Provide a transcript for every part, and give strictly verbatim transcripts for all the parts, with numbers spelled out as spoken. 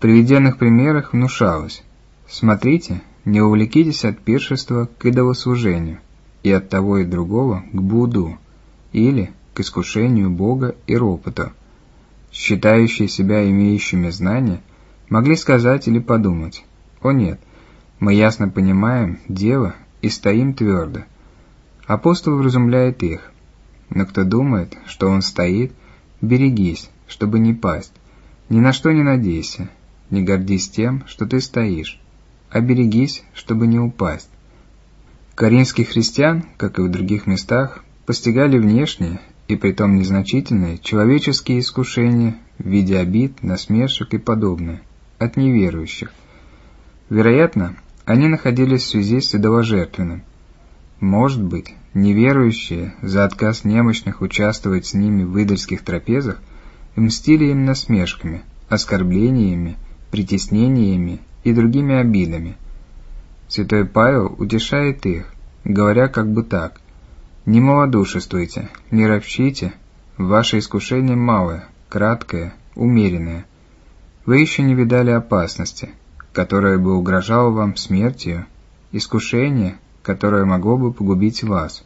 приведенных примерах внушалось: смотрите, не увлекитесь от пиршества к идолослужению, и от того и другого к блуду, или к искушению Бога и ропоту. Считающие себя имеющими знания могли сказать или подумать: «О нет, мы ясно понимаем дело и стоим твердо». Апостол вразумляет их: «Но кто думает, что он стоит, берегись, чтобы не пасть. Ни на что не надейся, не гордись тем, что ты стоишь, а берегись, чтобы не упасть». Коринфских христиан, как и в других местах, постигали внешние, и притом незначительные, человеческие искушения в виде обид, насмешек и подобное, от неверующих. Вероятно, они находились в связи с идоложертвенным. Может быть, неверующие за отказ немощных участвовать с ними в идольских трапезах мстили им насмешками, оскорблениями, притеснениями и другими обидами. Святой Павел утешает их, говоря как бы так: «Не малодушествуйте, не ропщите, ваше искушение малое, краткое, умеренное. Вы еще не видали опасности, которая бы угрожала вам смертью, искушение, которое могло бы погубить вас.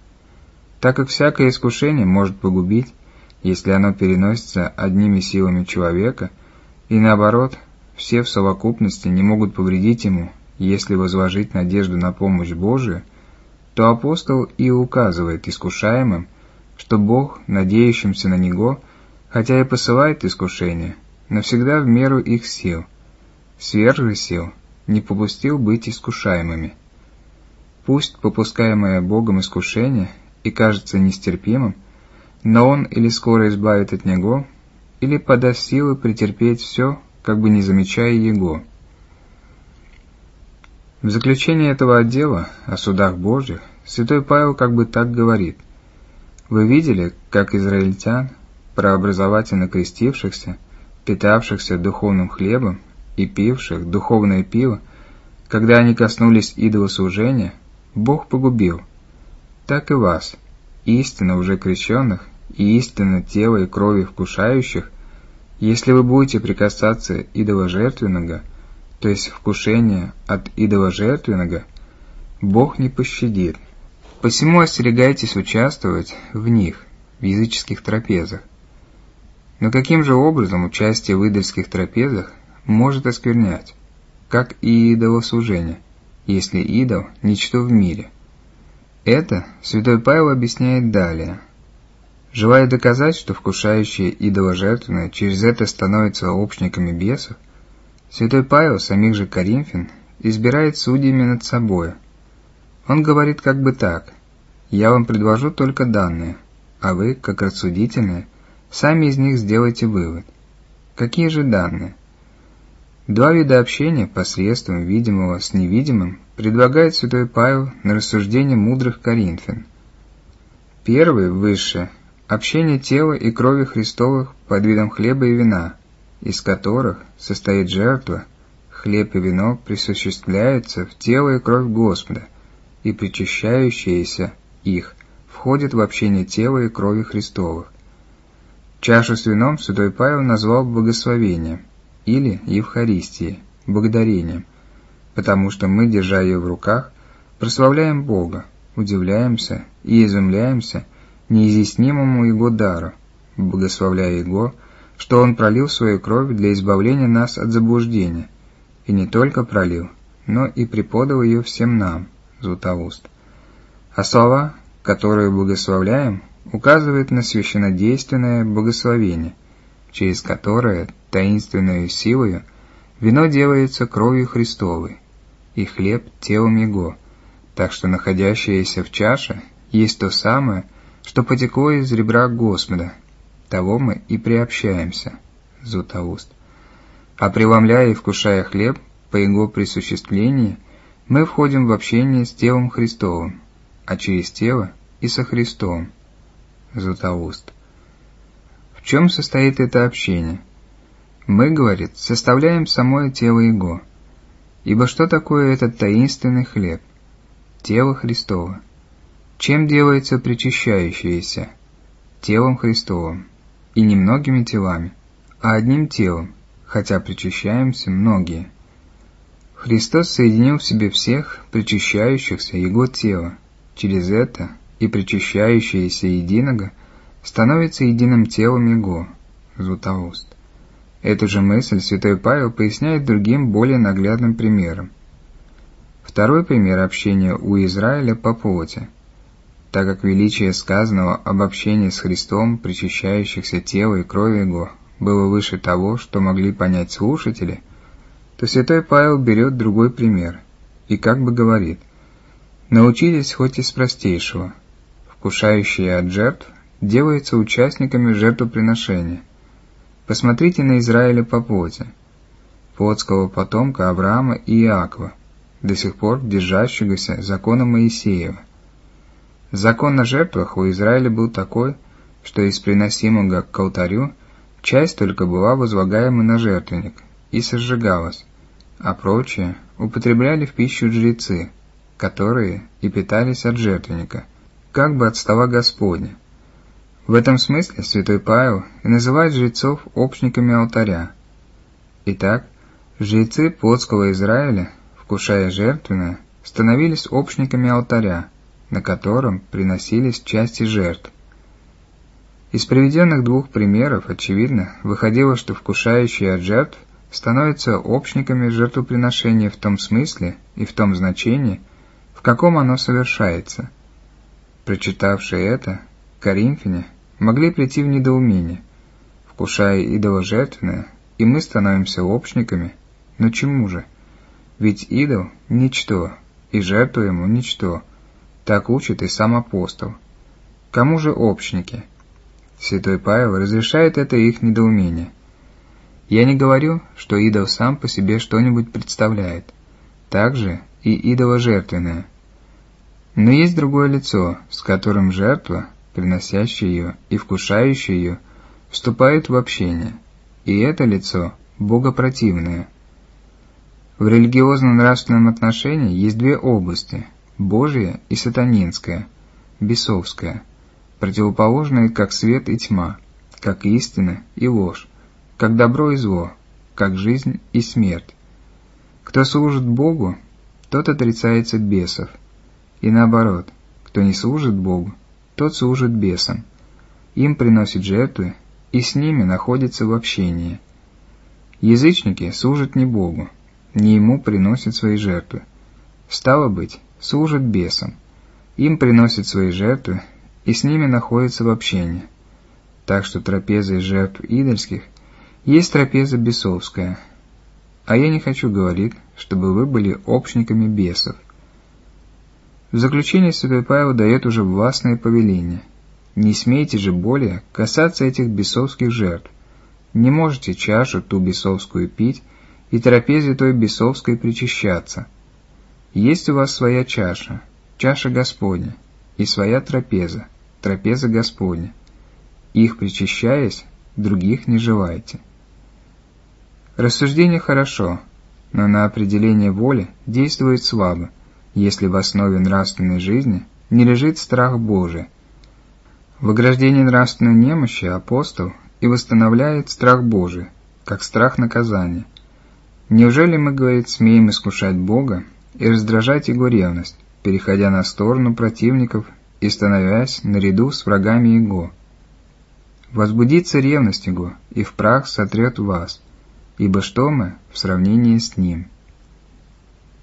Так как всякое искушение может погубить, если оно переносится одними силами человека, и наоборот, все в совокупности не могут повредить ему, если возложить надежду на помощь Божию, то апостол и указывает искушаемым, что Бог, надеющимся на него, хотя и посылает искушения, но всегда в меру их сил, сверх же сил не попустил быть искушаемыми. Пусть попускаемое Богом искушение и кажется нестерпимым, но Он или скоро избавит от него, или подаст силы претерпеть все, как бы не замечая его. В заключение этого отдела о судах Божьих святой Павел как бы так говорит: «Вы видели, как израильтян, прообразовательно крестившихся, питавшихся духовным хлебом и пивших духовное пиво, когда они коснулись идолослужения, Бог погубил. Так и вас, истинно уже крещенных и истинно тела и крови вкушающих, если вы будете прикасаться идоложертвенного, то есть вкушения от идоложертвенного, Бог не пощадит. Посему остерегайтесь участвовать в них, в языческих трапезах». Но каким же образом участие в идольских трапезах может осквернять, как и идолослужение, если идол – ничто в мире? Это святой Павел объясняет далее. Желая доказать, что вкушающие идоложертвенное через это становятся общниками бесов, святой Павел самих же коринфян избирает судьями над собой. Он говорит как бы так: «Я вам предложу только данные, а вы, как рассудительные, сами из них сделайте вывод». Какие же данные? Два вида общения посредством видимого с невидимым предлагает святой Павел на рассуждение мудрых коринфян. Первый, высшее, общение тела и крови Христовых под видом хлеба и вина, из которых состоит жертва, хлеб и вино присуществляются в тело и кровь Господа, и причащающиеся их входят в общение тела и крови Христовых. Чашу с вином святой Павел назвал благословением, или Евхаристией, благодарением, потому что мы, держа ее в руках, прославляем Бога, удивляемся и изумляемся неизъяснимому Его дару, благословляя Его, что Он пролил свою кровь для избавления нас от заблуждения, и не только пролил, но и преподал ее всем нам, Златоуст. А слова, которые благословляем, указывают на священнодейственное благословение, через которое таинственную силою вино делается кровью Христовой, и хлеб телом Его, так что находящееся в чаше есть то самое, что потекло из ребра Господа, того мы и приобщаемся, Златоуст. А преломляя и вкушая хлеб по Его присуществлении, мы входим в общение с телом Христовым, а через тело и со Христом, Златоуст. В чем состоит это общение? Мы, говорит, составляем самое тело Его. Ибо что такое этот таинственный хлеб? Тело Христово. Чем делается причащающееся? Телом Христовым. И не многими телами, а одним телом, хотя причащаемся многие. Христос соединил в себе всех причащающихся Его тела, через это и причащающиеся единого становятся единым телом Его. Златоуст. Эту же мысль святой Павел поясняет другим, более наглядным примером. Второй пример общения у Израиля по плоти. Так как величие сказанного об общении с Христом, причащающихся тела и крови Его, было выше того, что могли понять слушатели, то святой Павел берет другой пример и как бы говорит: «Научитесь хоть из простейшего. Вкушающие от жертв делаются участниками жертвоприношения. Посмотрите на Израиля по плоти, плотского потомка Авраама и Иакова, до сих пор держащегося закона Моисеева. Закон на жертвах у Израиля был такой, что из приносимого к алтарю часть только была возлагаема на жертвенник и сожигалась, а прочее употребляли в пищу жрецы, которые и питались от жертвенника, как бы от стола Господня. В этом смысле святой Павел и называет жрецов общниками алтаря. Итак, жрецы плотского Израиля, вкушая жертвенное, становились общниками алтаря, на котором приносились части жертв. Из приведенных двух примеров, очевидно, выходило, что вкушающие от жертв становятся общниками жертвоприношения в том смысле и в том значении, в каком оно совершается. Прочитавшие это, коринфяне могли прийти в недоумение. Вкушая идоложертвенное, и мы становимся общниками, но чему же? Ведь идол – ничто, и жертва ему – ничто. Так учит и сам апостол. Кому же общники? Святой Павел разрешает это их недоумение. Я не говорю, что идол сам по себе что-нибудь представляет. Так же и идоложертвенное. Но есть другое лицо, с которым жертва, приносящая ее и вкушающая ее, вступают в общение, и это лицо богопротивное. В религиозно-нравственном отношении есть две области – Божья и сатанинская, бесовская, противоположные как свет и тьма, как истина и ложь, как добро и зло, как жизнь и смерть. Кто служит Богу, тот отрицается бесов, и наоборот, кто не служит Богу, тот служит бесам, им приносит жертвы и с ними находится в общении. Язычники служат не Богу, не Ему приносят свои жертвы. Стало быть, служат бесам, им приносят свои жертвы и с ними находятся в общении. Так что трапеза из жертв идольских есть трапеза бесовская. А я не хочу говорить, чтобы вы были общниками бесов. В заключение святой Павел дает уже властное повеление. Не смейте же более касаться этих бесовских жертв. Не можете чашу ту бесовскую пить и трапезе той бесовской причащаться. Есть у вас своя чаша, чаша Господня, и своя трапеза, трапеза Господня. Их причащаясь, других не желайте. Рассуждение хорошо, но на определение воли действует слабо, если в основе нравственной жизни не лежит страх Божий. В ограждении нравственной немощи апостол и восстановляет страх Божий, как страх наказания. Неужели мы, говорит, смеем искушать Бога и раздражать Его ревность, переходя на сторону противников и становясь наряду с врагами Его? Возбудится ревность Его, и в прах сотрет вас, ибо что мы в сравнении с Ним?